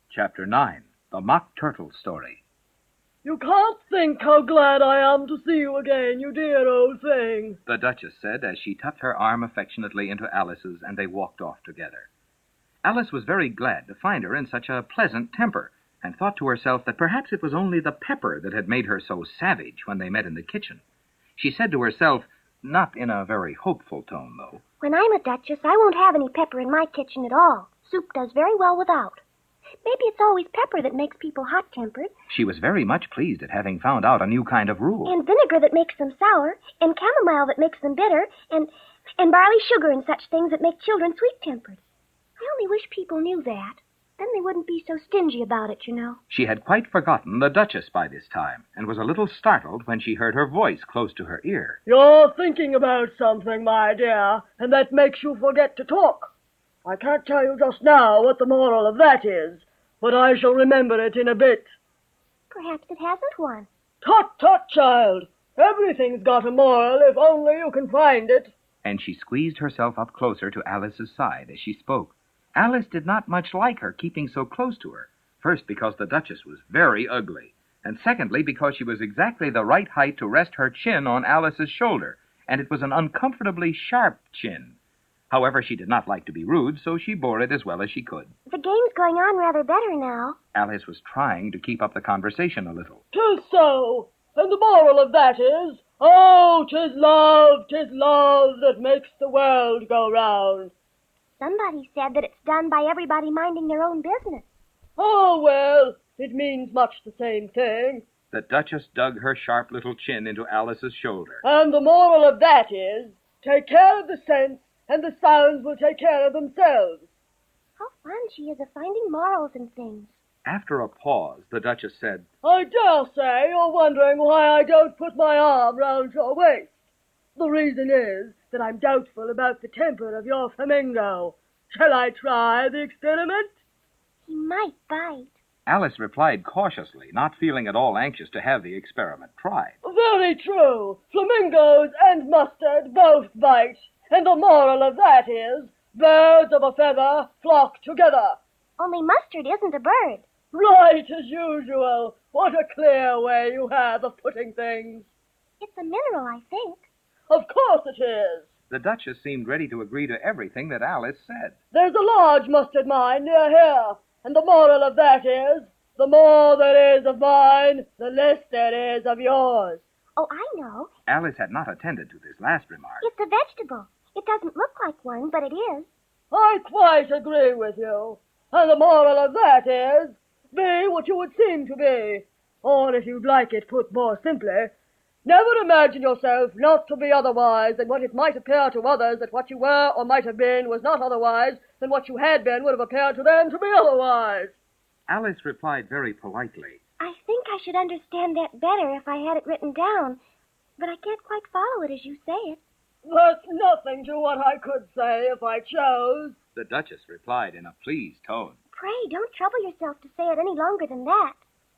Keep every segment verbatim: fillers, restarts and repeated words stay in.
Chapter nine, The Mock Turtle Story. You can't think how glad I am to see you again, you dear old thing, the Duchess said as she tucked her arm affectionately into Alice's and they walked off together. Alice was very glad to find her in such a pleasant temper, and thought to herself that perhaps it was only the pepper that had made her so savage when they met in the kitchen. She said to herself, not in a very hopeful tone, though, "When I'm a Duchess, I won't have any pepper in my kitchen at all. Soup does very well without. Maybe it's always pepper that makes people hot-tempered. She was very much pleased at having found out a new kind of rule. And vinegar that makes them sour, and chamomile that makes them bitter, and, and barley sugar and such things that make children sweet-tempered. I only wish people knew that. Then they wouldn't be so stingy about it, you know." She had quite forgotten the Duchess by this time, and was a little startled when she heard her voice close to her ear. "You're thinking about something, my dear, and that makes you forget to talk. I can't tell you just now what the moral of that is, but I shall remember it in a bit." Perhaps it hasn't one. "Tut, tut, child. Everything's got a moral if only you can find it." And she squeezed herself up closer to Alice's side as she spoke. Alice did not much like her keeping so close to her, first because the Duchess was very ugly, and secondly because she was exactly the right height to rest her chin on Alice's shoulder, and it was an uncomfortably sharp chin. However, she did not like to be rude, so she bore it as well as she could. The game's going on rather better now. Alice was trying to keep up the conversation a little. "'Tis so, and the moral of that is, oh, 'tis love, 'tis love that makes the world go round." Somebody said that it's done by everybody minding their own business. "Oh, well, it means much the same thing." The Duchess dug her sharp little chin into Alice's shoulder. "And the moral of that is, take care of the sense, and the sounds will take care of themselves." How fond she is of finding morals in things. After a pause, the Duchess said, "I dare say you're wondering why I don't put my arm round your waist. The reason is that I'm doubtful about the temper of your flamingo. Shall I try the experiment?" "He might bite." Alice replied cautiously, not feeling at all anxious to have the experiment tried. "Very true. Flamingos and mustard both bite. And the moral of that is, birds of a feather flock together." Only mustard isn't a bird. "Right as usual. What a clear way you have of putting things." "It's a mineral, I think." "Of course it is." The Duchess seemed ready to agree to everything that Alice said. "There's a large mustard mine near here, and the moral of that is, the more there is of mine, the less there is of yours." "Oh, I know. Alice had not attended to this last remark. It's a vegetable. It doesn't look like one, but it is." "I quite agree with you. And the moral of that is, be what you would seem to be. Or, if you'd like it put more simply, never imagine yourself not to be otherwise than what it might appear to others that what you were or might have been was not otherwise than what you had been would have appeared to them to be otherwise." Alice replied very politely, "I think I should understand that better if I had it written down, but I can't quite follow it as you say it." "That's nothing to what I could say if I chose." The Duchess replied in a pleased tone. "Pray, don't trouble yourself to say it any longer than that."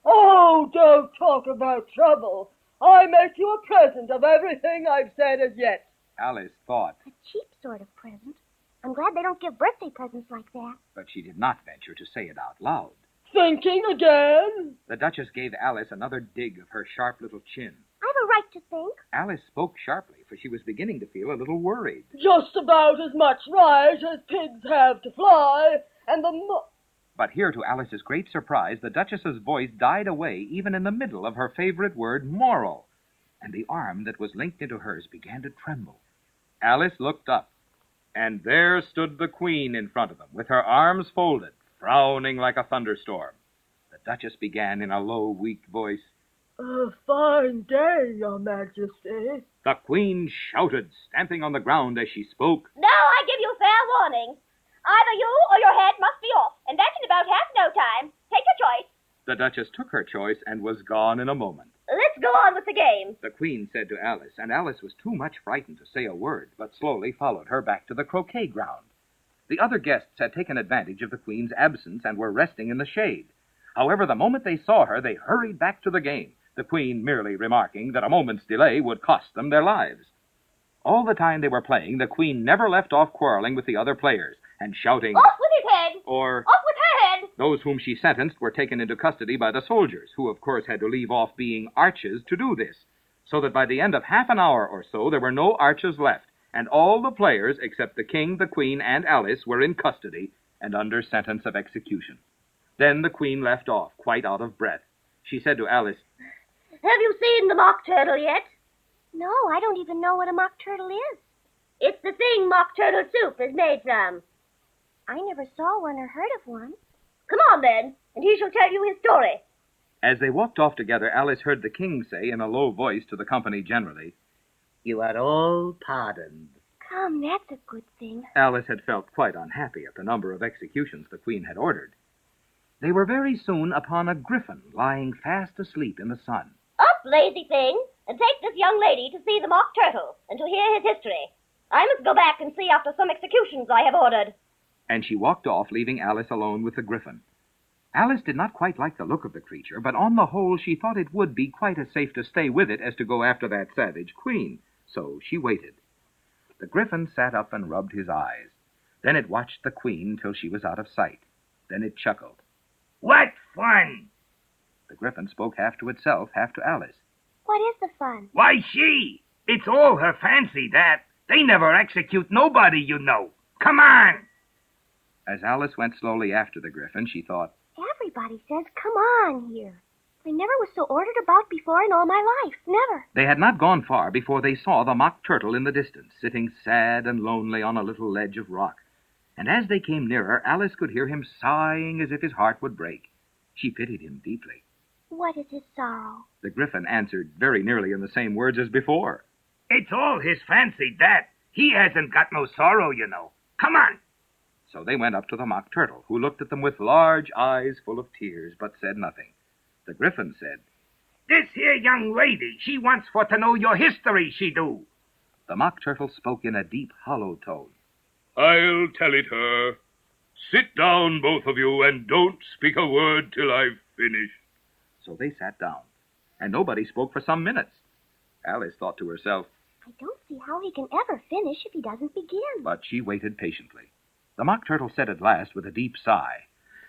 "Oh, don't talk about trouble. I make you a present of everything I've said as yet." Alice thought, A cheap sort of present. I'm glad they don't give birthday presents like that. but she did not venture to say it out loud. "Thinking again?" The Duchess gave Alice another dig of her sharp little chin. I've a right to think. Alice spoke sharply, for she was beginning to feel a little worried. "Just about as much right as pigs have to fly, and the mo- But here, to Alice's great surprise, the Duchess's voice died away even in the middle of her favorite word, moral, and the arm that was linked into hers began to tremble. Alice looked up, and there stood the Queen in front of them, with her arms folded, frowning like a thunderstorm. The Duchess began in a low, weak voice. "A fine day, Your Majesty." The Queen shouted, stamping on the ground as she spoke. Now I give you fair warning. Either you or your head must be off, and that's in about half no time. Take your choice. The Duchess took her choice and was gone in a moment. Let's go on with the game. The Queen said to Alice, and Alice was too much frightened to say a word, but slowly followed her back to the croquet ground. The other guests had taken advantage of the Queen's absence and were resting in the shade. However, the moment they saw her, they hurried back to the game, the Queen merely remarking that a moment's delay would cost them their lives. All the time they were playing, the Queen never left off quarreling with the other players, and shouting, Off with his head! or, Off with her head! Those whom she sentenced were taken into custody by the soldiers, who of course had to leave off being arches to do this, so that by the end of half an hour or so there were no arches left, and all the players, except the king, the queen, and Alice, were in custody and under sentence of execution. Then the queen left off, quite out of breath. She said to Alice, Have you seen the mock turtle yet? No, I don't even know what a mock turtle is. It's the thing mock turtle soup is made from. I never saw one or heard of one. Come on, then, and he shall tell you his story. As they walked off together, Alice heard the king say in a low voice to the company generally, You are all pardoned. Come, that's a good thing. Alice had felt quite unhappy at the number of executions the queen had ordered. They were very soon upon a griffin lying fast asleep in the sun. Up, lazy thing, and take this young lady to see the mock turtle and to hear his history. I must go back and see after some executions I have ordered. And she walked off, leaving Alice alone with the griffin. Alice did not quite like the look of the creature, but on the whole she thought it would be quite as safe to stay with it as to go after that savage queen, so she waited. The griffin sat up and rubbed his eyes. Then it watched the queen till she was out of sight. Then it chuckled. What fun! The griffin spoke half to itself, half to Alice. What is the fun? Why, she! It's all her fancy, that. They never execute nobody, you know. Come on! As Alice went slowly after the griffin, she thought, Everybody says, come on here. I never was so ordered about before in all my life. Never. They had not gone far before they saw the mock turtle in the distance, sitting sad and lonely on a little ledge of rock. And as they came nearer, Alice could hear him sighing as if his heart would break. She pitied him deeply. What is his sorrow? The griffin answered very nearly in the same words as before. It's all his fancy, that. He hasn't got no sorrow, you know. Come on! So they went up to the mock turtle, who looked at them with large eyes full of tears, but said nothing. The griffin said, This here young lady, she wants for to know your history, she do. The mock turtle spoke in a deep, hollow tone. I'll tell it her. Sit down, both of you, and don't speak a word till I've finished. So they sat down, and nobody spoke for some minutes. Alice thought to herself, I don't see how he can ever finish if he doesn't begin. But she waited patiently. The mock turtle said at last with a deep sigh,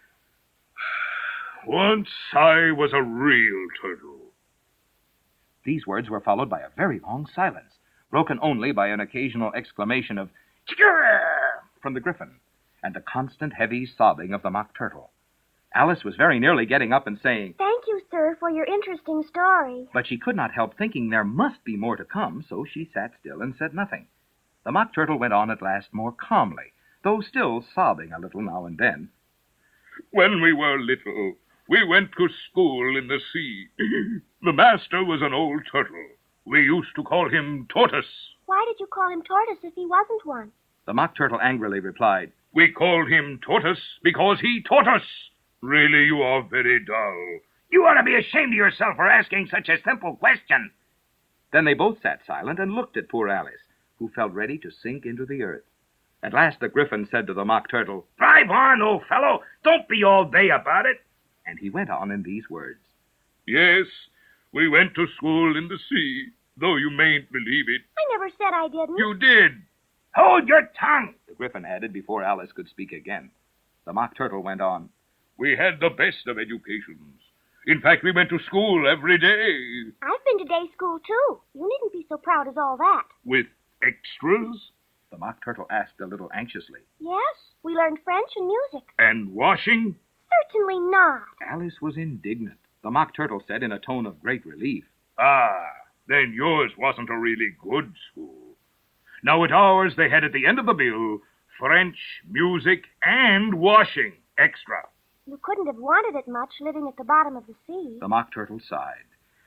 Once I was a real turtle. These words were followed by a very long silence, broken only by an occasional exclamation of "Chigger!" from the griffin, and the constant heavy sobbing of the mock turtle. Alice was very nearly getting up and saying, Thank you, sir, for your interesting story. But she could not help thinking there must be more to come, so she sat still and said nothing. The mock turtle went on at last more calmly, though still sobbing a little now and then. When we were little, we went to school in the sea. The master was an old turtle. We used to call him Tortoise. Why did you call him Tortoise if he wasn't one? The mock turtle angrily replied, We called him Tortoise because he taught us. Really, you are very dull. You ought to be ashamed of yourself for asking such a simple question. Then they both sat silent and looked at poor Alice, who felt ready to sink into the earth. At last the griffin said to the mock turtle, Drive on, old fellow. Don't be all day about it. And he went on in these words. Yes, we went to school in the sea, though you mayn't believe it. I never said I didn't. You did. Hold your tongue, the griffin added before Alice could speak again. The mock turtle went on. We had the best of educations. In fact, we went to school every day. I've been to day school, too. You needn't be so proud as all that. With extras? The mock turtle asked a little anxiously. Yes, we learned French and music. And washing? Certainly not. Alice was indignant. The mock turtle said in a tone of great relief. Ah, then yours wasn't a really good school. Now at ours they had at the end of the bill French, music, and washing extra. You couldn't have wanted it much living at the bottom of the sea. The mock turtle sighed.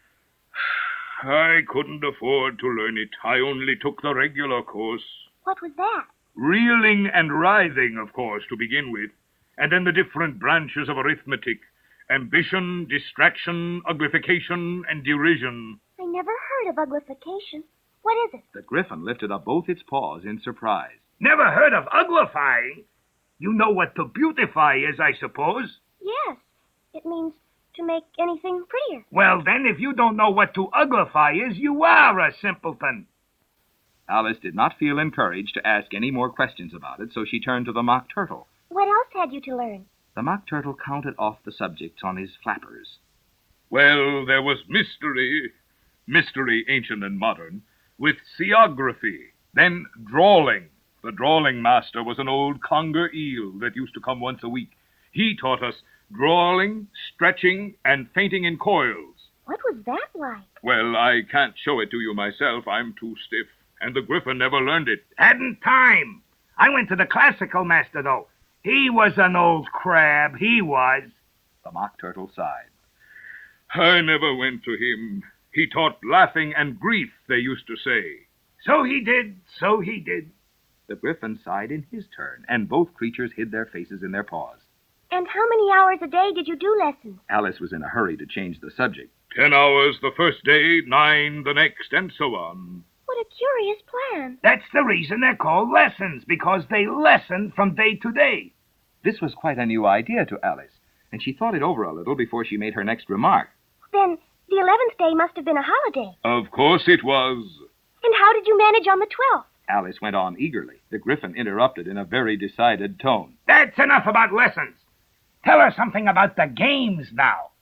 I couldn't afford to learn it. I only took the regular course. What was that? Reeling and writhing, of course, to begin with. And then the different branches of arithmetic. Ambition, distraction, uglification, and derision. I never heard of uglification. What is it? The griffin lifted up both its paws in surprise. Never heard of uglifying? You know what to beautify is, I suppose. Yes. It means to make anything prettier. Well, then, if you don't know what to uglify is, you are a simpleton. Alice did not feel encouraged to ask any more questions about it, so she turned to the mock turtle. What else had you to learn? The Mock Turtle counted off the subjects on his flappers. Well, there was mystery, mystery ancient and modern, with seography, then drawling. The drawling master was an old conger eel that used to come once a week. He taught us drawling, stretching, and fainting in coils. What was that like? Well, I can't show it to you myself. I'm too stiff, and the Gryphon never learned it. Hadn't time. I went to the classical master, though. He was an old crab, he was. The Mock Turtle sighed. I never went to him. He taught laughing and grief, they used to say. So he did, so he did. The Gryphon sighed in his turn, and both creatures hid their faces in their paws. And how many hours a day did you do lessons? Alice was in a hurry to change the subject. Ten hours the first day, nine the next, and so on. What a curious plan. That's the reason they're called lessons, because they lesson from day to day. This was quite a new idea to Alice, and she thought it over a little before she made her next remark. Then the eleventh day must have been a holiday. Of course it was. And how did you manage on the twelfth? Alice went on eagerly. The Gryphon interrupted in a very decided tone. That's enough about lessons. Tell her something about the games now.